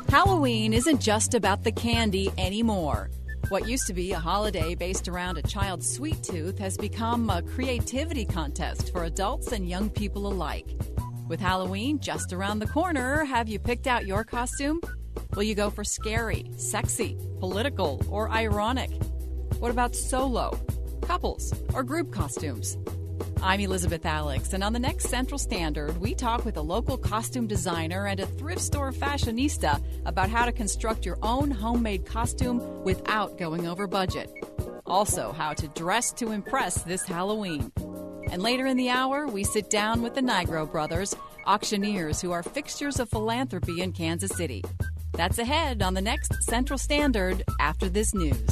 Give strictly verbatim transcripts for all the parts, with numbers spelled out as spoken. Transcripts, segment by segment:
Halloween isn't just about the candy anymore. What used to be a holiday based around a child's sweet tooth has become a creativity contest for adults and young people alike. With Halloween just around the corner, have you picked out your costume? Will you go for scary, sexy, political, or ironic? What about solo, couples, or group costumes? I'm Elizabeth Alex, and on the next Central Standard, we talk with a local costume designer and a thrift store fashionista about how to construct your own homemade costume without going over budget. Also, how to dress to impress this Halloween. And later in the hour, we sit down with the Nigro brothers, auctioneers who are fixtures of philanthropy in Kansas City. That's ahead on the next Central Standard after this news.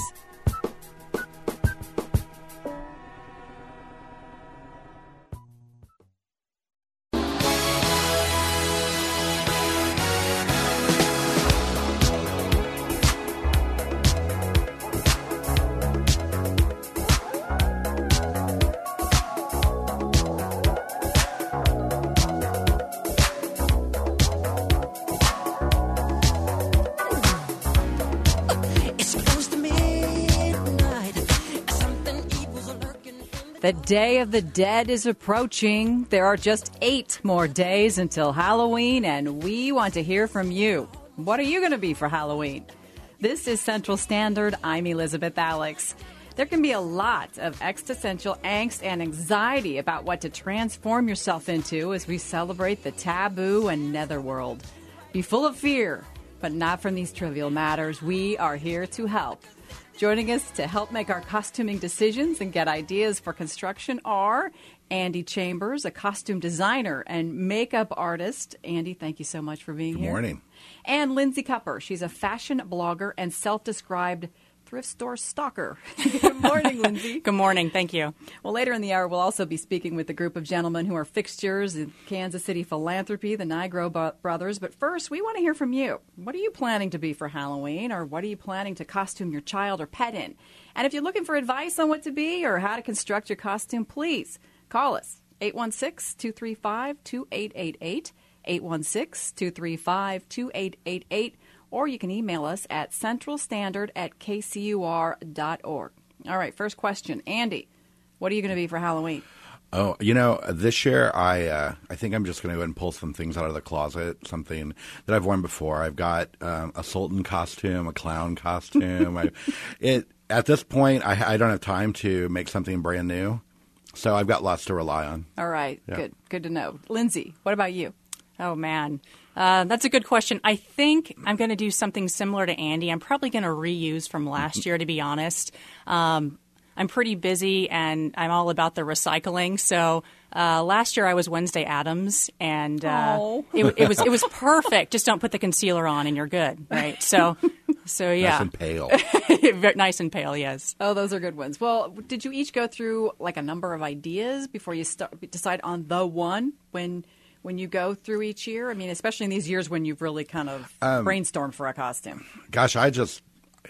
The Day of the Dead is approaching. There are just eight more days until Halloween, and we want to hear from you. What are you going to be for Halloween? This is Central Standard. I'm Elizabeth Alex. There can be a lot of existential angst and anxiety about what to transform yourself into as we celebrate the taboo and netherworld. Be full of fear, but not from these trivial matters. We are here to help. Joining us to help make our costuming decisions and get ideas for construction are Andy Chambers, a costume designer and makeup artist. Andy, thank you so much for being Good here. Good morning. And Lindsay Cupper. She's a fashion blogger and self-described thrift store stalker. Good morning, Lindsay. Good morning. Thank you. Well, later in the hour, we'll also be speaking with a group of gentlemen who are fixtures in Kansas City philanthropy, the Nigro brothers. But first, we want to hear from you. What are you planning to be for Halloween, or what are you planning to costume your child or pet in? And if you're looking for advice on what to be or how to construct your costume, please call us, eight one six, two three five, two eight eight eight, eight one six, two three five, two eight eight eight, or you can email us at centralstandard at k c u r dot org. All right, first question. Andy, what are you going to be for Halloween? Oh, you know, this year I uh, I think I'm just going to go ahead and pull some things out of the closet, something that I've worn before. I've got um, a sultan costume, a clown costume. I, it At this point, I, I don't have time to make something brand new, so I've got lots to rely on. All right, yeah. Good, good to know. Lindsay, what about you? Oh, man. Uh, that's a good question. I think I'm going to do something similar to Andy. I'm probably going to reuse from last year, to be honest. Um, I'm pretty busy, and I'm all about the recycling. So uh, last year I was Wednesday Addams, and uh, it, it was it was perfect. Just don't put the concealer on, and you're good, right? So, so yeah, nice and pale, nice and pale. Yes. Oh, those are good ones. Well, did you each go through like a number of ideas before you start, decide on the one when? When you go through each year? I mean, especially in these years when you've really kind of um, brainstormed for a costume. Gosh, I just,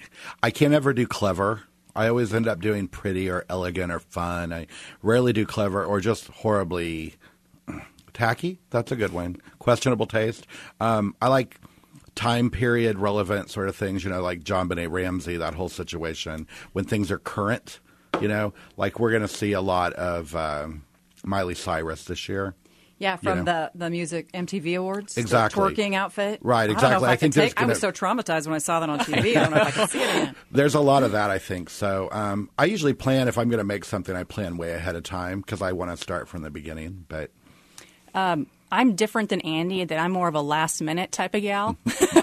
I can't ever do clever. I always end up doing pretty or elegant or fun. I rarely do clever or just horribly tacky. That's a good one. Questionable taste. Um, I like time period relevant sort of things, you know, like John Benet Ramsey, that whole situation. When things are current, you know, like we're going to see a lot of um, Miley Cyrus this year. Yeah, from you know. the, the music M T V Awards. Exactly. The twerking outfit. Right, exactly. I, don't know if I, I think take, gonna... I was so traumatized when I saw that on T V. I don't know if I can see it again. There's a lot of that, I think. So um, I usually plan, if I'm going to make something, I plan way ahead of time because I want to start from the beginning. But um, I'm different than Andy, that I'm more of a last-minute type of gal.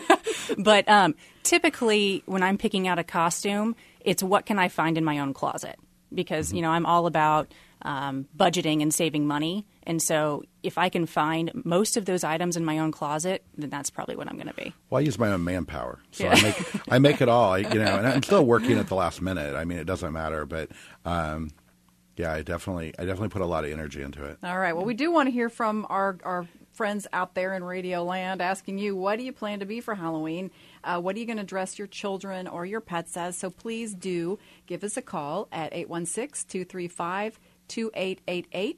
But um, typically when I'm picking out a costume, it's what can I find in my own closet? Because, mm-hmm. you know, I'm all about um, budgeting and saving money. And so if I can find most of those items in my own closet, then that's probably what I'm going to be. Well, I use my own manpower. So yeah. I make I make it all, you know, and I'm still working at the last minute. I mean, it doesn't matter. But, um, yeah, I definitely I definitely put a lot of energy into it. All right. Well, we do want to hear from our, our friends out there in Radio Land asking you, what do you plan to be for Halloween? Uh, what are you going to dress your children or your pets as? So please do give us a call at eight one six, two three five, two eight eight eight.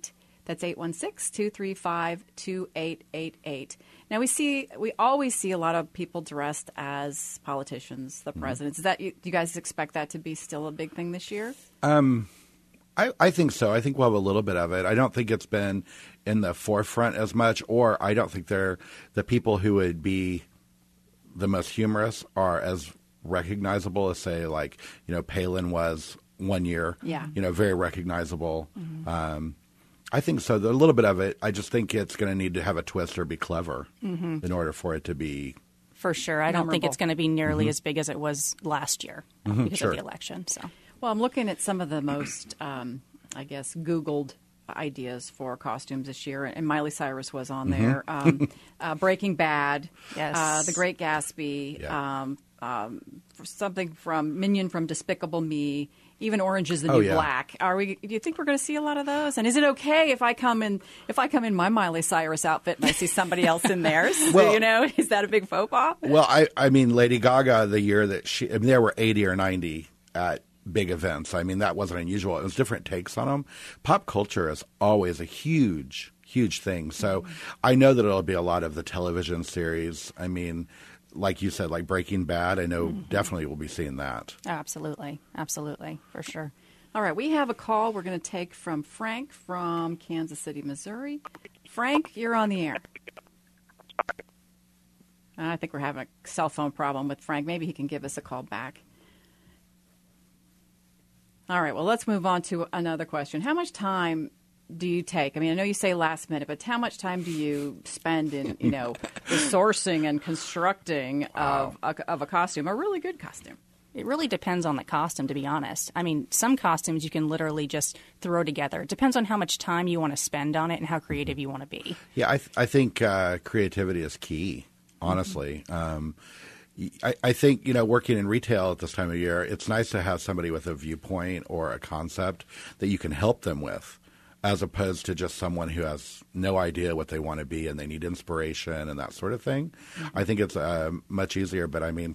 That's eight one six, two three five, two eight eight eight. Now, we see, we always see a lot of people dressed as politicians, the presidents. Is that, do you guys expect that to be still a big thing this year? Um, I, I think so. I think we'll have a little bit of it. I don't think it's been in the forefront as much, or I don't think they're the people who would be the most humorous are as recognizable as, say, like, you know, Palin was one year. Yeah. You know, very recognizable. Mm-hmm. Um, I think so. A little bit of it. I just think it's going to need to have a twist or be clever mm-hmm. in order for it to be. For sure. I don't memorable. think it's going to be nearly Mm-hmm. as big as it was last year Mm-hmm, because sure. of the election. So, Well, I'm looking at some of the most, um, I guess, Googled ideas for costumes this year, and Miley Cyrus was on Mm-hmm. there. Um, uh, Breaking Bad, Yes. uh, The Great Gatsby, Yeah. um, um, something from Minion from Despicable Me, even Orange is the Oh, New yeah. Black. Are we? Do you think we're going to see a lot of those? And is it okay if I come in if I come in my Miley Cyrus outfit and I see somebody else in theirs? Well- you know, is that a big faux pas? Well, I, I mean, Lady Gaga, the year that she, I mean, there were eighty or ninety at big events. I mean, that wasn't unusual. It was different takes on them. Pop culture is always a huge, huge thing. So I know that it'll be a lot of the television series. I mean, like you said, like Breaking Bad, I know definitely we'll be seeing that. absolutely. Absolutely. For sure. All right, we have a call we're going to take from Frank from Kansas City, Missouri. Frank, you're on the air. I think we're having a cell phone problem with Frank. Maybe he can give us a call back. All right, well, let's move on to another question. How much time do you take? I mean, I know you say last minute, but how much time do you spend in, you know, the sourcing and constructing of, a, of a costume, a really good costume? It really depends on the costume, to be honest. I mean, some costumes you can literally just throw together. It depends on how much time you want to spend on it and how creative you want to be. Yeah, I, th- I think uh, creativity is key, honestly. Mm-hmm. Um, I, I think, you know, working in retail at this time of year, it's nice to have somebody with a viewpoint or a concept that you can help them with, as opposed to just someone who has no idea what they want to be and they need inspiration and that sort of thing. Mm-hmm. I think it's uh, much easier. But, I mean,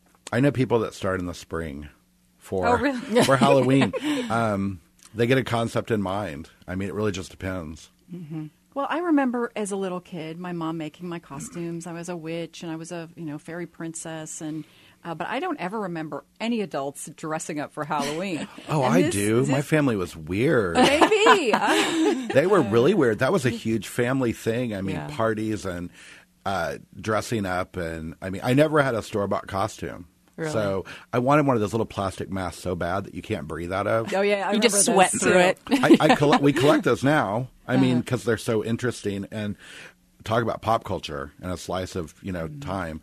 I know people that start in the spring for, Oh, really? for Halloween. Um, they get a concept in mind. I mean, it really just depends. Mm-hmm. Well, I remember as a little kid, my mom making my costumes. I was a witch and I was a, you know, fairy princess, and uh, but I don't ever remember any adults dressing up for Halloween. Oh, And I this- do. this- My family was weird. Maybe. Uh, They were really weird. That was a huge family thing. I mean, Yeah. parties and uh, dressing up. And I mean, I never had a store-bought costume. Really? So I wanted one of those little plastic masks so bad that you can't breathe out of. oh, yeah. I You just remember sweat those, through too. it. I, I collect, we collect those now. I mean, because they're so interesting and talk about pop culture and a slice of, you know, Mm-hmm. time.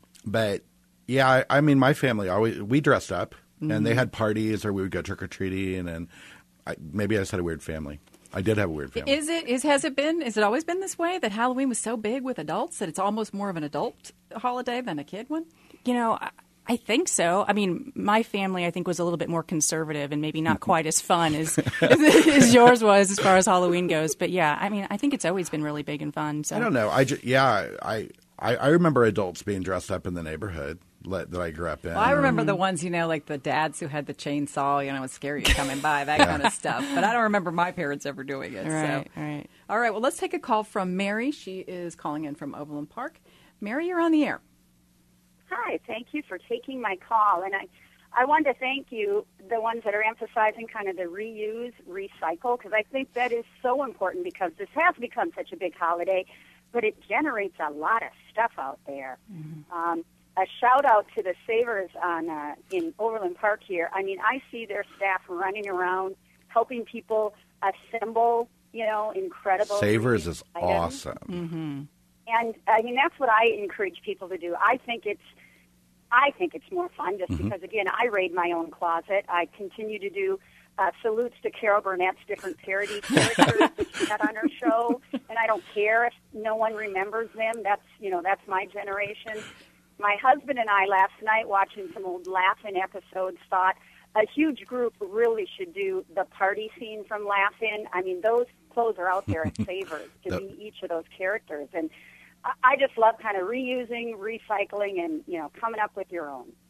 But yeah, I, I mean, my family always, we dressed up and Mm-hmm. they had parties or we would go trick-or-treating, and I, maybe I just had a weird family. I did have a weird family. Is it? Is has it been? Has it always been this way that Halloween was so big with adults that it's almost more of an adult holiday than a kid one? You know, I, I think so. I mean, my family, I think, was a little bit more conservative and maybe not quite as fun as, as, as yours was as far as Halloween goes. But yeah, I mean, I think it's always been really big and fun. So I don't know. I just, yeah, I, I I remember adults being dressed up in the neighborhood that that I grew up in. Well, I remember the ones, you know, like the dads who had the chainsaw, you know, it was scary coming by, that kind of stuff. But I don't remember my parents ever doing it. Right, so. right. All right, well, let's take a call from Mary. She is calling in from Overland Park. Mary, you're on the air. Hi, thank you for taking my call. And I, I wanted to thank you, the ones that are emphasizing kind of the reuse, recycle, because I think that is so important because this has become such a big holiday, but it generates a lot of stuff out there. Mm-hmm. Um, a shout out to the Savers on uh, in Overland Park here. I mean, I see their staff running around helping people assemble, you know, incredible Savers is items. awesome. Mm-hmm. And I mean, that's what I encourage people to do. I think it's, I think it's more fun just Mm-hmm. because, again, I raid my own closet. I continue to do uh, salutes to Carol Burnett's different parody characters that she had on her show, and I don't care if no one remembers them. That's, you know, that's my generation. My husband and I last night, watching some old Laugh-In episodes, thought a huge group really should do the party scene from Laugh-In. I mean, those clothes are out there at Savers to be each of those characters, and I just love kind of reusing, recycling, and, you know, coming up with your own.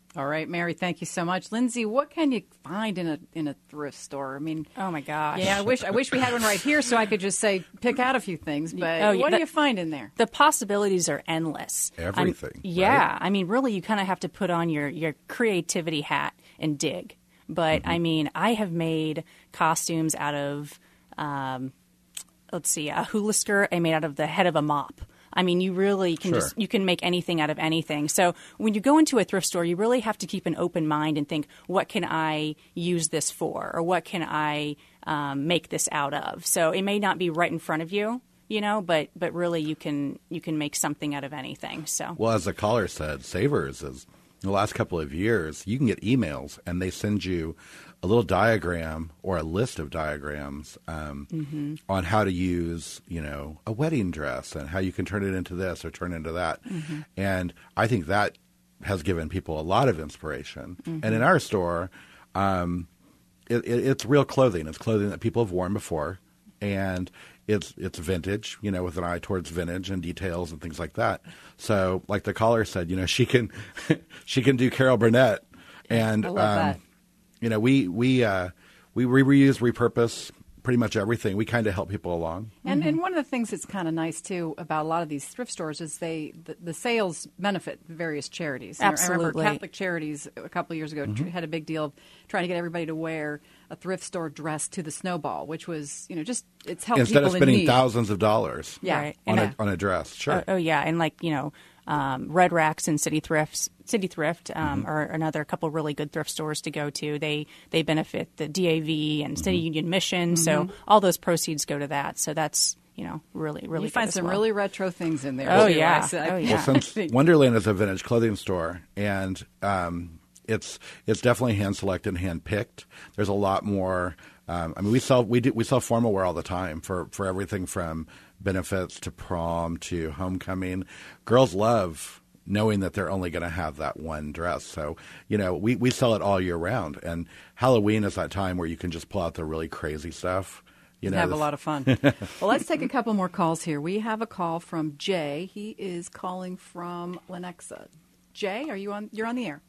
All right, Mary, thank you so much. Lindsay, what can you find in a in a thrift store? I mean, Oh my gosh. yeah, I wish I wish we had one right here so I could just say pick out a few things. But Oh, yeah, what that- do you find in there? The possibilities are endless. I'm- Everything, yeah. right? I mean, really, you kind of have to put on your, your creativity hat and dig. But, Mm-hmm. I mean, I have made costumes out of, um, let's see, a hula skirt I made out of the head of a mop. I mean, you really can Sure. just, you can make anything out of anything. So when you go into a thrift store, you really have to keep an open mind and think, what can I use this for? Or what can I um, make this out of? So it may not be right in front of you, you know, but, but really you can, you can make something out of anything. So Well, as the caller said, Savers is in the last couple of years, you can get emails and they send you a little diagram or a list of diagrams um, Mm-hmm. on how to use, you know, a wedding dress and how you can turn it into this or turn it into that. Mm-hmm. And I think that has given people a lot of inspiration. Mm-hmm. And in our store, um, it, it, it's real clothing. It's clothing that people have worn before, and it's it's vintage, you know, with an eye towards vintage and details and things like that. So, like the caller said, you know, she can she can do Carol Burnett, and I love um, that. you know, we we uh, we re- reuse, repurpose pretty much everything. We kind of help people along. And and one of the things that's kind of nice too about a lot of these thrift stores is they the, the sales benefit various charities. And I Absolutely. remember Catholic Charities a couple of years ago tr- had a big deal of trying to get everybody to wear a thrift store dress to the snowball, which was you know just it's helped Instead people of spending in need. thousands of dollars Yeah. Right. on And a on a dress, sure. Oh, oh yeah, and like you know, um, Red Racks and City Thrifts, City Thrift um, are another couple really good thrift stores to go to. They they benefit the D A V and City Union Mission, so all those proceeds go to that. So that's you know really really. You good find as some well. really retro things in there. Oh, too, yeah. I said. Oh, I- yeah. Well, since Wonderland is a vintage clothing store, and um, it's it's definitely hand selected, hand picked. There's a lot more. Um, I mean, we sell we do we sell formal wear all the time for for everything from benefits to prom to homecoming. Girls love knowing that they're only going to have that one dress. So, you know, we, we sell it all year round. And Halloween is that time where you can just pull out the really crazy stuff. You know, have a this- lot of fun. Well, let's take a couple more calls here. We have a call from Jay. He is calling from Lenexa. Jay, are you on? You're on the air.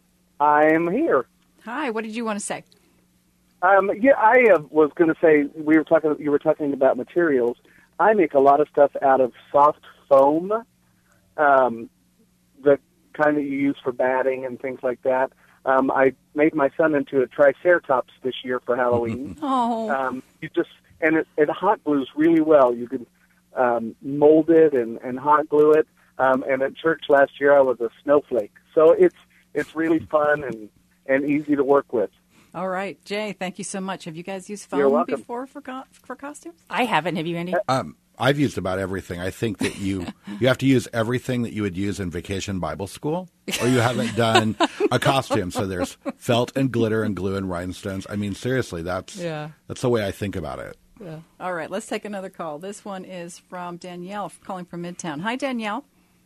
I'm here. Hi. What did you want to say? Um, yeah, I uh, was going to say we were talking. You were talking about materials. I make a lot of stuff out of soft foam, um, the kind that you use for batting and things like that. Um, I made my son into a triceratops this year for Halloween. Oh, um, you just and it, it hot glues really well. You can um, mold it and, and hot glue it. Um, and at church last year, I was a snowflake. So it's it's really fun and, and easy to work with. all right, Jay. Thank you so much. Have you guys used You're foam welcome. before for co- for costumes? I haven't. Have you, Andy? Um, I've used about everything. I think that you you have to use everything that you would use in Vacation Bible School, or you haven't done a costume. So there's felt and glitter and glue and rhinestones. I mean, seriously, that's Yeah. that's the way I think about it. Yeah. All right, let's take another call. This one is from Danielle, calling from Midtown. Hi, Danielle.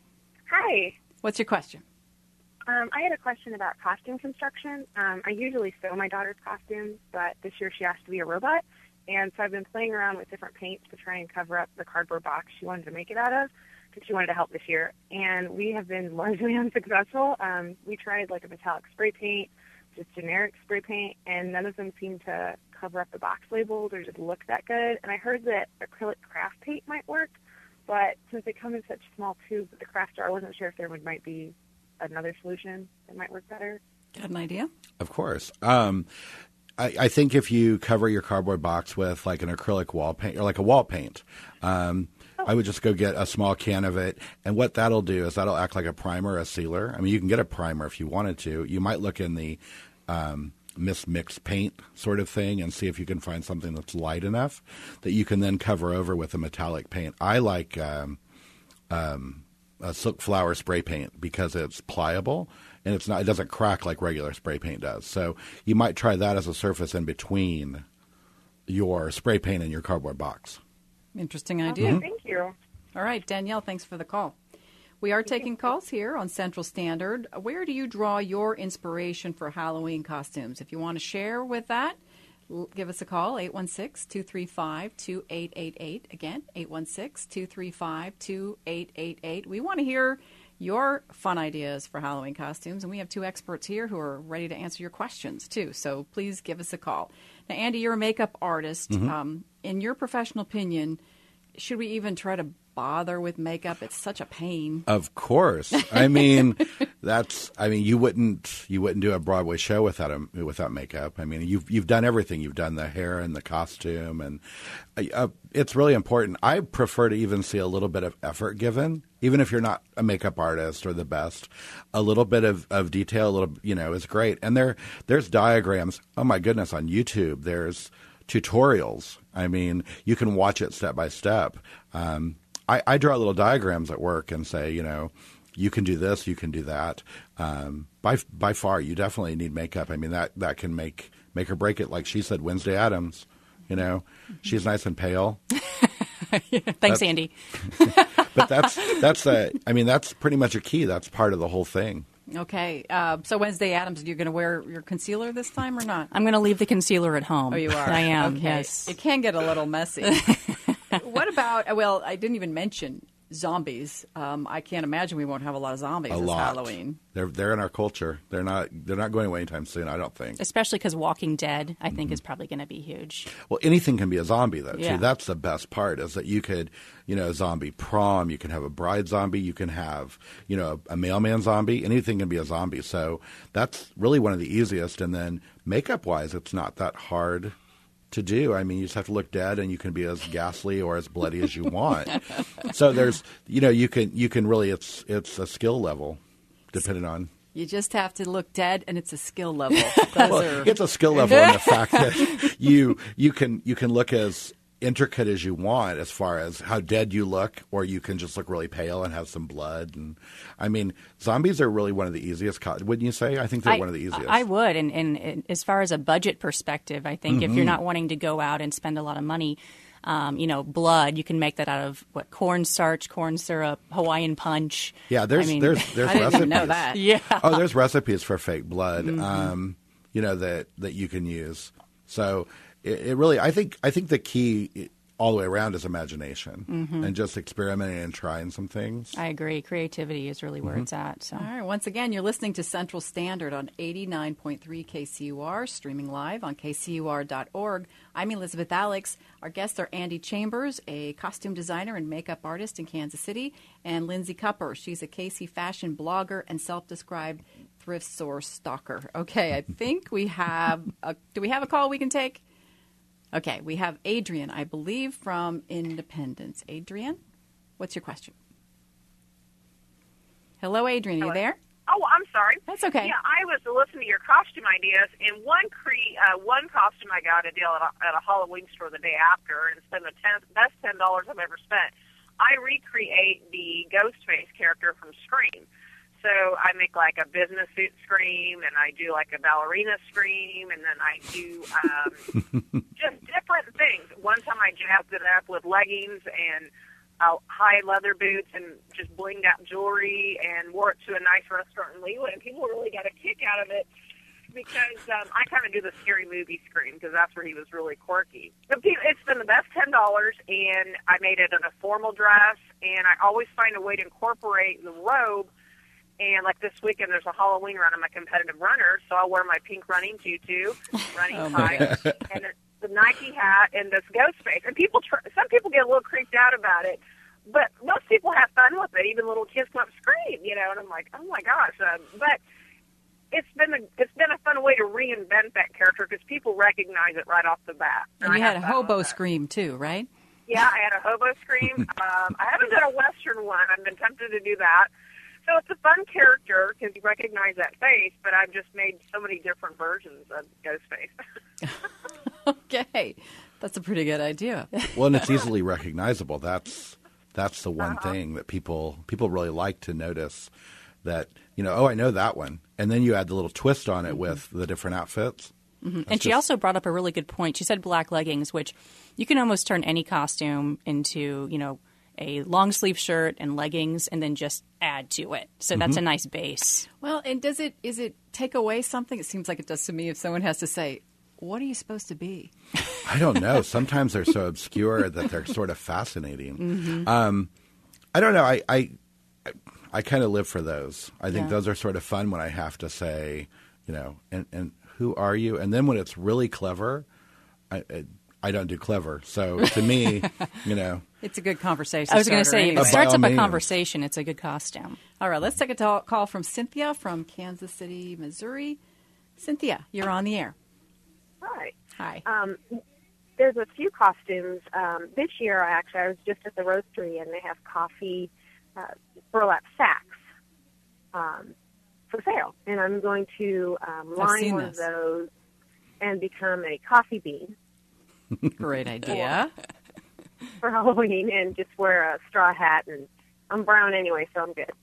Hi. What's your question? Um, I had a question about costume construction. Um, I usually sew my daughter's costumes, but this year she asked to be a robot. And so I've been playing around with different paints to try and cover up the cardboard box she wanted to make it out of because she wanted to help this year. And we have been largely unsuccessful. Um, we tried like a metallic spray paint, just generic spray paint, and none of them seem to cover up the box labels or just look that good. And I heard that acrylic craft paint might work, but since they come in such small tubes with the craft jar, I wasn't sure if there would, might be another solution that might work better. Got an idea? Of course. Um, I, I think if you cover your cardboard box with like an acrylic wall paint or like a wall paint, um, I would just go get a small can of it. And what that'll do is that'll act like a primer, a sealer. I mean, you can get a primer if you wanted to. You might look in the um, Miss Mix paint sort of thing and see if you can find something that's light enough that you can then cover over with a metallic paint. I like um, um, a silk flower spray paint because it's pliable and it's not, it doesn't crack like regular spray paint does. So you might try that as a surface in between your spray paint and your cardboard box. Interesting idea. Okay, thank you. All right, Danielle, thanks for the call. We are taking calls here on Central Standard. Where do you draw your inspiration for Halloween costumes? If you want to share with that, l- give us a call, eight one six, two three five, two eight eight eight. Again, eight one six, two three five, two eight eight eight. We want to hear your fun ideas for Halloween costumes. And we have two experts here who are ready to answer your questions, too. So please give us a call. Now, Andy, you're a makeup artist. Mm-hmm. Um, in your professional opinion, should we even try to bother with makeup? It's such a pain. Of course. I mean, that's. I mean, you wouldn't. You wouldn't do a Broadway show without a, without makeup. I mean, you've you've done everything. You've done the hair and the costume, and uh, it's really important. I prefer to even see a little bit of effort given, even if you're not a makeup artist or the best. A little bit of, of detail, a little, you know, is great. And there there's diagrams. Oh my goodness, on YouTube, there's tutorials. I mean, you can watch it step by step. Um, I, I draw little diagrams at work and say, you know, you can do this, you can do that. Um, by by far, you definitely need makeup. I mean, that, that can make make or break it. Like she said, Wednesday Addams, you know, she's nice and pale. Thanks, that's, Andy. But that's that's a. I mean, that's pretty much a key. That's part of the whole thing. Okay. Uh, so Wednesday Addams, you're going to wear your concealer this time or not? I'm going to leave the concealer at home. Oh, you are? I am, okay. yes. It can get a little messy. What about, well, I didn't even mention zombies. Um, I can't imagine we won't have a lot of zombies A this lot. Halloween. They're they're in our culture. They're not they're not going away anytime soon. I don't think. Especially because Walking Dead, I think, Mm-hmm. is probably going to be huge. Well, anything can be a zombie, though, Yeah. too. That's the best part, is that you could, you know, zombie prom, you can have a bride zombie, you can have, you know, a mailman zombie. Anything can be a zombie. So that's really one of the easiest. And then makeup-wise, it's not that hard to do. I mean, you just have to look dead, and you can be as ghastly or as bloody as you want. So there's, you know, you can you can really, it's it's a skill level, depending on. You just have to look dead, and it's a skill level. Those Well, are, it's a skill level in the fact that you you can you can look as intricate as you want as far as how dead you look, or you can just look really pale and have some blood. And I mean, zombies are really one of the easiest. Co- wouldn't you say? I think they're I, one of the easiest. I would. And, and, and as far as a budget perspective, I think Mm-hmm. if you're not wanting to go out and spend a lot of money, um, you know, blood, you can make that out of, what, cornstarch, corn syrup, Hawaiian punch. yeah, there's I mean, there's there's I didn't recipes. even know that. Yeah. Oh, there's recipes for fake blood. Mm-hmm. Um, you know that that you can use. So it, it really, I think I think the key all the way around is imagination Mm-hmm. and just experimenting and trying some things. I agree. Creativity is really where Mm-hmm. it's at. So. All right. Once again, you're listening to Central Standard on eighty-nine point three K C U R, streaming live on K C U R dot org. I'm Elizabeth Alex. Our guests are Andy Chambers, a costume designer and makeup artist in Kansas City, and Lindsay Cupper. She's a K C fashion blogger and self-described thrift store stalker. Okay, I think we have a, do we have a call we can take? Okay, we have Adrian, I believe, from Independence. Adrian, what's your question? Hello, Adrian. Are you Hello. there? Oh, I'm sorry. That's okay. Yeah, I was listening to your costume ideas, and one cre- uh, one costume I got a deal at a, at a Halloween store the day after, and spent the ten, best ten dollars I've ever spent. I recreate the Ghostface character from Scream. So I make like a business suit Scream, and I do like a ballerina Scream, and then I do um, just different things. One time I jazzed it up with leggings and uh, high leather boots and just blinged out jewelry and wore it to a nice restaurant in Leland, and people really got a kick out of it because um, I kind of do the scary movie Scream because that's where he was really quirky. But it's been the best ten dollars, and I made it in a formal dress, and I always find a way to incorporate the robe. And like this weekend, there's a Halloween run. I'm a competitive runner, so I'll wear my pink running tutu, running Oh, my tights, and the Nike hat, and this ghost face. And people, tr- some people get a little creeped out about it, but most people have fun with it. Even little kids come up scream, you know. And I'm like, oh my gosh! Uh, but it's been a it's been a fun way to reinvent that character because people recognize it right off the bat. And you I had a have fun hobo with it. Scream, too, right? Yeah, I had a hobo Scream. um, I haven't done a Western one. I've been tempted to do that. So it's a fun character because you recognize that face, but I've just made so many different versions of Ghostface. Okay. That's a pretty good idea. Well, and it's easily recognizable. That's that's the one Uh-huh. thing that people people really like to notice. That, you know, oh, I know that one, and then you add the little twist on it with the different outfits. Mm-hmm. That's And she just- also brought up a really good point. She said black leggings, which you can almost turn any costume into, you know, a long sleeve shirt and leggings and then just add to it. So that's Mm-hmm. a nice base. Well, and does it is it take away something? It seems like it does to me if someone has to say, what are you supposed to be? I don't know. Sometimes they're so obscure that they're sort of fascinating. Mm-hmm. Um, I don't know. I, I I kind of live for those. I think Yeah. those are sort of fun when I have to say, you know, and, and who are you? And then when it's really clever, I, I, I don't do clever. So to me, you know. It's a good conversation. I was going to starter say, anyway. if it starts By all up a means. conversation, it's a good costume. All right, let's take a ta- call from Cynthia from Kansas City, Missouri. Cynthia, you're on the air. Hi. Hi. Um, there's a few costumes. Um, this year, I actually I was just at the roastery, and they have coffee uh, burlap sacks um, for sale. And I'm going to um, line seen one this. of those and become a coffee bean Great idea. for Halloween and just wear a straw hat. And I'm brown anyway, so I'm good.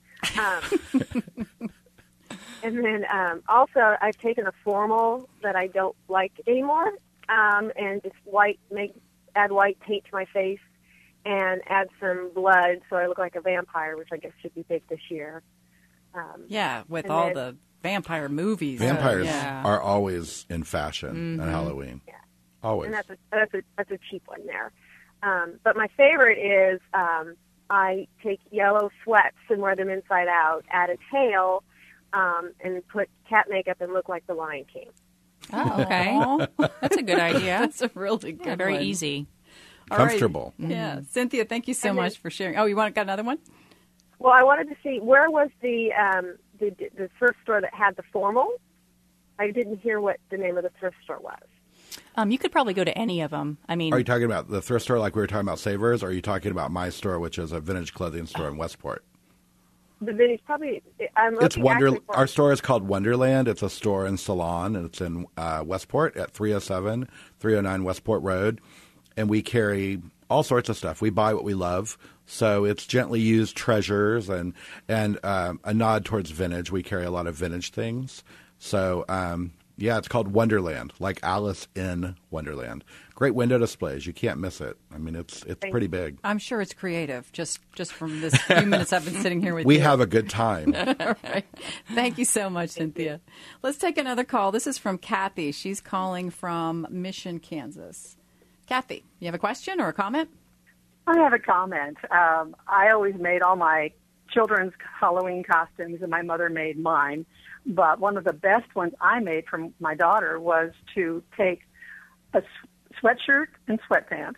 Um, and then um, also, I've taken a formal that I don't like anymore, um, and just white, make add white paint to my face, and add some blood so I look like a vampire, which I guess should be big this year. Um, Yeah, with And all then- the vampire movies. Vampires yeah. are always in fashion at Halloween. Yeah. Always. and that's a that's a that's a cheap one there. Um, but my favorite is um, I take yellow sweats and wear them inside out, add a tail, um, and put cat makeup and look like the Lion King. Oh, okay. That's a good idea. That's a really good Yeah, very one. easy. All right. Comfortable. Yeah. Cynthia, thank you so And then- much for sharing. Oh, you want got another one? Well, I wanted to see where was the um, the the thrift store that had the formal. I didn't hear what the name of the thrift store was. Um, you could probably go to any of them. I mean, Are you talking about the thrift store like we were talking about Savers, or are you talking about my store, which is a vintage clothing store in Westport? The vintage probably. I'm It's looking Wonder. actually for- Our store is called Wonderland. It's a store and salon, and it's in uh, Westport at three oh seven, three oh nine Westport Road. And we carry all sorts of stuff. We buy what we love, so it's gently used treasures and and um, a nod towards vintage. We carry a lot of vintage things. So um, yeah, it's called Wonderland, like Alice in Wonderland. Great window displays. You can't miss it. I mean, it's it's Thank pretty big. I'm sure it's creative. Just just from this few minutes I've been sitting here with We you. have a good time. All right. Thank you so much, Cynthia. Let's take another call. This is from Kathy. She's calling from Mission, Kansas. Kathy, you have a question or a comment? I have a comment. Um, I always made all my children's Halloween costumes, and my mother made mine. But one of the best ones I made for my daughter was to take a s- sweatshirt and sweatpants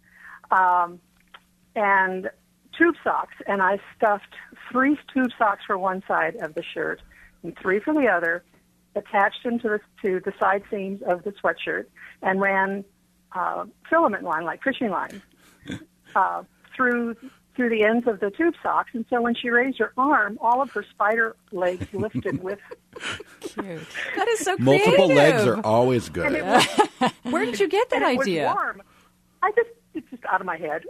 um, and tube socks, and I stuffed three tube socks for one side of the shirt and three for the other, attached them to the, to the side seams of the sweatshirt, and ran uh, filament line, like fishing line, uh, through through the ends of the tube socks. And so when she raised her arm, all of her spider legs lifted with. Cute. That is so creative. Multiple legs are always And good. it was, Where did you get that and it idea? was warm. I just, it's just out of my head.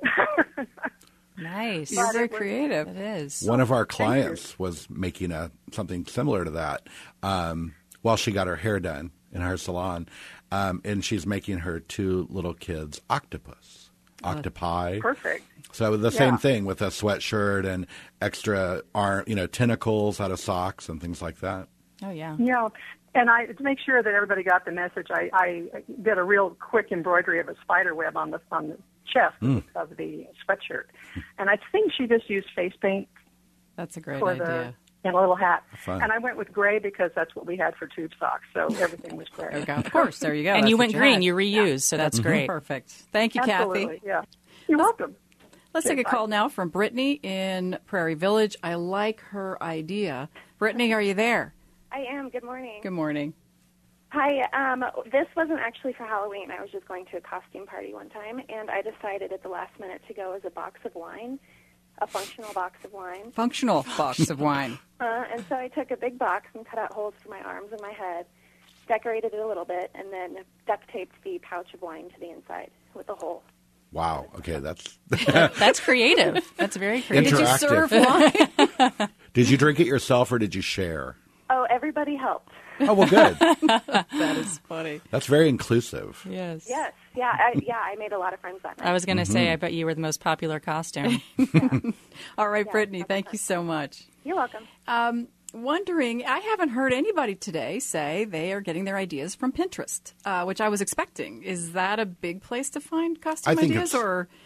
nice. You're But very it was- creative. It is. One of our you. clients was making a something similar to that um, while she got her hair done in her salon, um, and she's making her two little kids octopus, octopi. Perfect. So the same Yeah. thing with a sweatshirt and extra arm, you know, tentacles out of socks and things like that. Oh, yeah. You know, and I to make sure that everybody got the message, I, I did a real quick embroidery of a spider web on the on the chest Mm. of the sweatshirt, and I think she just used face paint That's a great for idea. the and a little hat. Fun. And I went with gray because that's what we had for tube socks, so everything was gray. There you go. Of course, there you go. and That's you what went green. had. You reused, so that's great. Perfect. Thank you, Absolutely, Kathy. yeah. You're welcome. Let's Okay, take a bye. call now from Brittany in Prairie Village. I like her idea. Brittany, are you there? I am. Good morning. Good morning. Hi. Um, this wasn't actually for Halloween. I was just going to a costume party one time, and I decided at the last minute to go as a box of wine, a functional box of wine. Functional box of wine. Uh, and so I took a big box and cut out holes for my arms and my head, decorated it a little bit, and then duct taped the pouch of wine to the inside with a hole. Wow. Okay, that's. That's creative. That's very creative. Did you Interactive. serve wine? Did you drink it yourself or did you share? Oh, everybody helped. Oh well, good. That is funny. That's very inclusive. Yes. Yes. Yeah. I, yeah. I made a lot of friends that night. I was going to say, I bet you were the most popular costume. All right, Yeah, Brittany, that's thank fun. you so much. You're welcome. Um, wondering, I haven't heard anybody today say they are getting their ideas from Pinterest, uh, which I was expecting. Is that a big place to find costume I think ideas, it's- or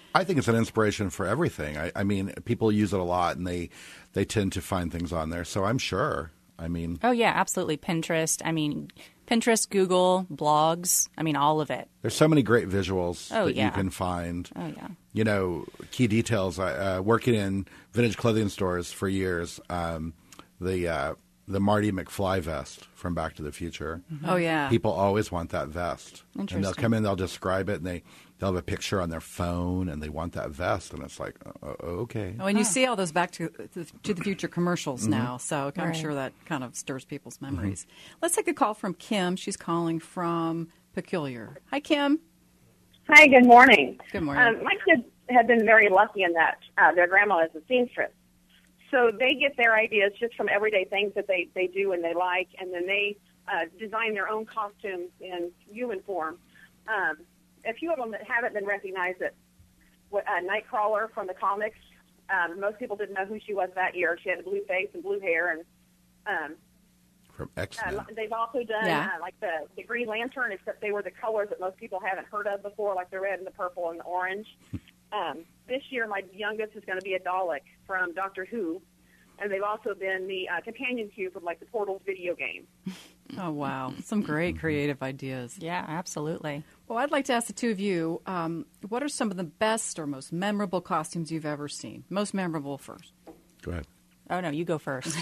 I think it's an inspiration for everything. I, I mean, people use it a lot, and they they tend to find things on there. So I'm sure. I mean, oh yeah, absolutely. Pinterest. I mean, Pinterest, Google, blogs. I mean, all of it. There's so many great visuals oh, that yeah. you can find. Oh yeah. You know, key details. Uh, working in vintage clothing stores for years, um, the uh, the Marty McFly vest from Back to the Future. Mm-hmm. Oh yeah. People always want that vest, and Interesting. they'll come in, they'll describe it, and they they'll have a picture on their phone, and they want that vest, and it's like, uh, okay. Oh, and you see all those Back to, to the Future commercials Mm-hmm. now, so I'm Right. sure that kind of stirs people's memories. Mm-hmm. Let's take a call from Kim. She's calling from Peculiar. Hi, Kim. Hi, good morning. Good morning. Um, my kids have been very lucky in that uh, their grandma is a seamstress. So they get their ideas just from everyday things that they, they do and they like, and then they uh, design their own costumes in human form. Um, a few of them that haven't been recognized, that uh, Nightcrawler from the comics, um, most people didn't know who she was that year. She had a blue face and blue hair, and um, From X-Men. uh, they've also done Yeah. uh, like the, the Green Lantern, except they were the colors that most people haven't heard of before, like the red and the purple and the orange. um, this year, my youngest is going to be a Dalek from Doctor Who, and they've also been the uh, companion cube from like the Portals video game. Oh, wow. Some great creative ideas. Yeah, absolutely. Well, I'd like to ask the two of you, um, what are some of the best or most memorable costumes you've ever seen? Most memorable first. Go ahead. Oh no, you go first.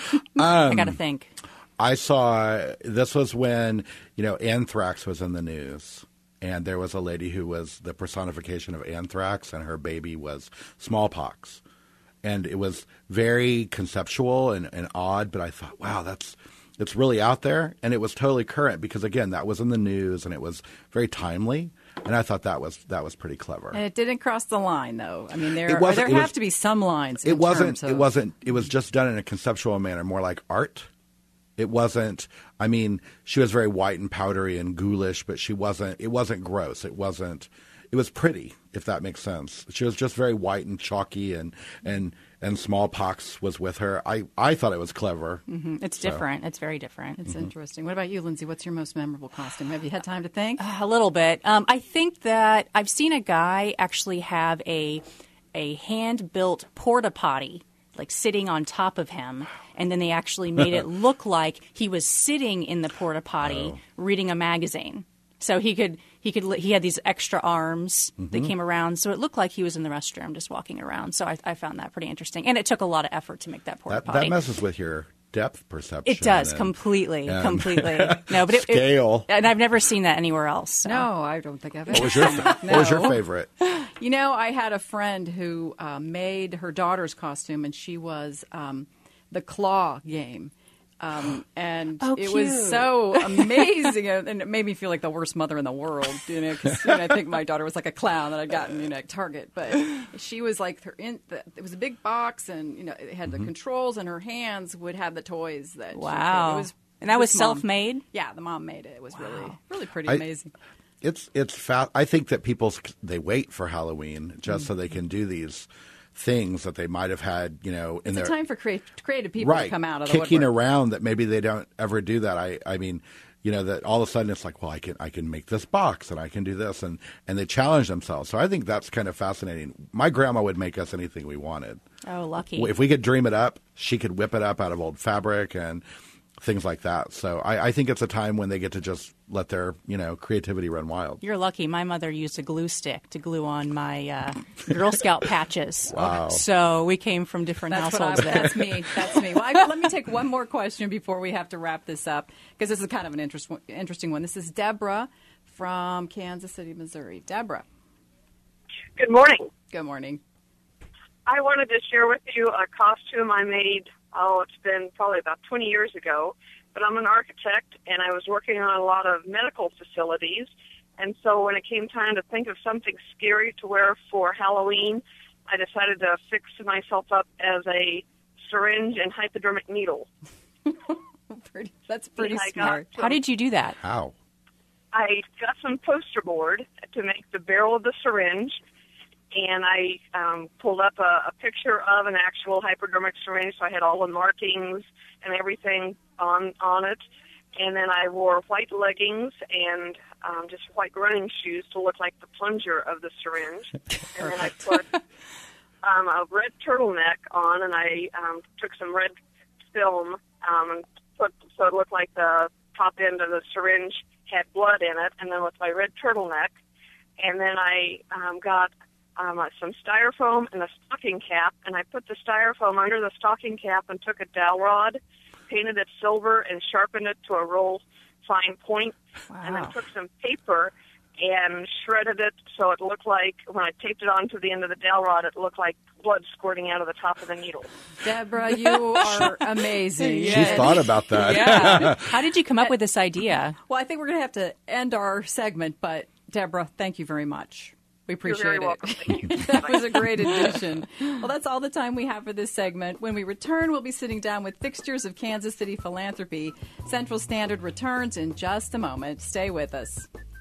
I got to think. I saw, this was when, you know, anthrax was in the news. And there was a lady who was the personification of anthrax, and her baby was smallpox. And it was very conceptual and, and odd, but I thought, wow, that's it's really out there. And it was totally current because, again, that was in the news, and it was very timely. And I thought that was that was pretty clever. And it didn't cross the line, though. I mean, there It wasn't- there it have was- to be some lines. It in wasn't. terms of- It wasn't. It was just done in a conceptual manner, more like art. It wasn't. I mean, she was very white and powdery and ghoulish, but she wasn't. It wasn't gross. It wasn't. It was pretty, if that makes sense. She was just very white and chalky, and and and smallpox was with her. I I thought it was clever. Mm-hmm. It's So. different. It's very different. It's Mm-hmm. interesting. What about you, Lindsay? What's your most memorable costume? Have you had time to think? A little bit. Um, I think that I've seen a guy actually have a a hand built porta potty, like sitting on top of him, and then they actually made it look like he was sitting in the porta potty Oh. reading a magazine. So he could he could he had these extra arms Mm-hmm. that came around, so it looked like he was in the restroom just walking around. So I, I found that pretty interesting, and it took a lot of effort to make that porta That potty. that messes with your depth perception. It does and- completely, and completely. No, but it, it- scale. and I've never seen that anywhere else. So. No, I don't think I've ever. What was your seen fa- it. What was your No. favorite? You know, I had a friend who uh, made her daughter's costume, and she was um, the Claw game. Um, and Oh, it was cute. so amazing, and it made me feel like the worst mother in the world. You know, 'cause, you know, I think my daughter was like a clown that I'd gotten, you know, at Target, but she was like her. In, the, it was a big box, and you know, it had the controls, and her hands would have the toys that. She could. Wow. It was, And that was this mom- self-made? Yeah, the mom made it. It was really, really pretty I- amazing. It's it's fa- I think that people they wait for Halloween just Mm. so they can do these things that they might have had, you know, in It's their a time for create, creative people right to come out of the kicking woodwork. around that maybe they don't ever do that. I I mean, you know, that all of a sudden it's like, well, I can I can make this box and I can do this, and and they challenge themselves. So I think that's kind of fascinating. My grandma would make us anything we wanted. Oh, lucky. If we could dream it up, she could whip it up out of old fabric and things like that. So I, I think it's a time when they get to just let their, you know, creativity run wild. You're lucky. My mother used a glue stick to glue on my uh, Girl Scout patches. Wow. So we came from different That's what I, households there. that's me. That's me. Well, I, let me take one more question before we have to wrap this up, because this is kind of an interest, interesting one. This is Deborah from Kansas City, Missouri. Deborah. Good morning. Good morning. I wanted to share with you a costume I made, oh, it's been probably about twenty years ago, but I'm an architect, and I was working on a lot of medical facilities, and so when it came time to think of something scary to wear for Halloween, I decided to fix myself up as a syringe and hypodermic needle. pretty, that's pretty And I got smart. some- How did you do that? How? I got some poster board to make the barrel of the syringe, and I um, pulled up a, a picture of an actual hypodermic syringe, so I had all the markings and everything on on it. And then I wore white leggings and um, just white running shoes to look like the plunger of the syringe. And then I put um, a red turtleneck on, and I um, took some red film um, and put so it looked like the top end of the syringe had blood in it, and then with my red turtleneck. And then I um, got um, uh, some styrofoam and a stocking cap, and I put the styrofoam under the stocking cap and took a dowel rod, painted it silver, and sharpened it to a roll fine point, Wow. and then took some paper and shredded it so it looked like, when I taped it onto the end of the dowel rod, it looked like blood squirting out of the top of the needle. Deborah, you are amazing. She thought about that. Yeah. How did you come up with this idea? Well, I think we're going to have to end our segment, but Deborah, thank you very much. We appreciate You're very it. welcome. Thank you. That was a great addition. Well, that's all the time we have for this segment. When we return, we'll be sitting down with fixtures of Kansas City philanthropy. Central Standard returns in just a moment. Stay with us.